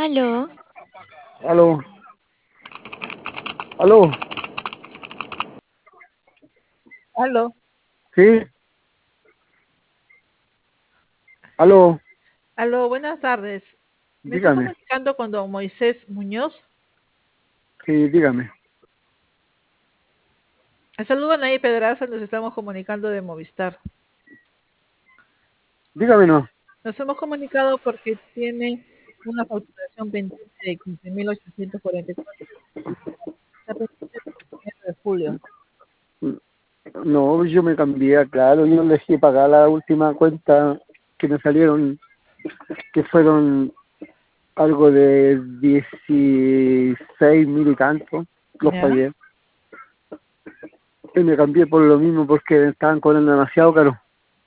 Aló, Aló, aló, Aló, sí, aló, aló, buenas tardes. Me estoy dígame, comunicando con don Moisés Muñoz. sí, dígame, El saludo a Nay Pedraza, nos estamos comunicando de Movistar. dígame no, Nos hemos comunicado porque tiene una facturación pendiente de 15.844. Está pendiente del 1 de julio. no, yo me cambié, claro, yo dejé pagar la última cuenta que me salieron, que fueron algo de 16.000 y tanto, los ¿Ya? pagué, y me cambié por lo mismo porque me estaban cobrando demasiado caro,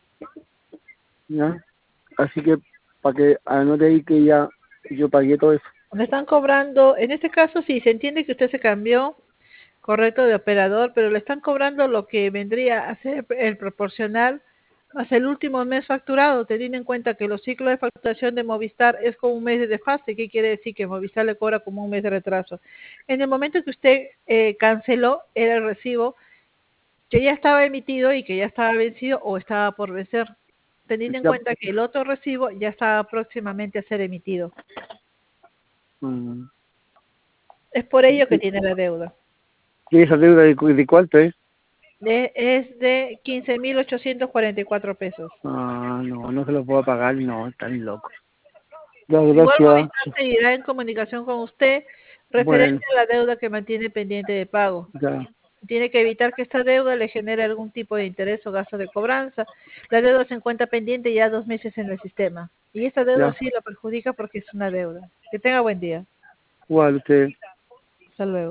¿ya? Así que, para que anote ahí que ya yo pagué todo eso, Le están cobrando, en este caso sí, se entiende que usted se cambió, correcto, de operador, pero le están cobrando lo que vendría a ser el proporcional más el último mes facturado, teniendo en cuenta que los ciclos de facturación de Movistar es con un mes de desfase. ¿Qué quiere decir? Que Movistar le cobra como un mes de retraso. En el momento que usted canceló, era el recibo que ya estaba emitido y que ya estaba vencido o estaba por vencer, teniendo en ya, cuenta que el otro recibo ya estaba próximamente a ser emitido. mm, Es por ello que tiene la deuda. ¿y esa deuda de cuánto es? Es de 15.844 pesos. Ah, no, no se lo puedo pagar, no, están locos. Ya, Igual gracias. Movistar seguirá en comunicación con usted Bueno, referente a la deuda que mantiene pendiente de pago. ya, Tiene que evitar que esta deuda le genere algún tipo de interés o gasto de cobranza. La deuda se encuentra pendiente ya 2 meses en el sistema. Y esta deuda ya. sí lo perjudica porque es una deuda. Que tenga buen día. Igual usted. Hasta luego.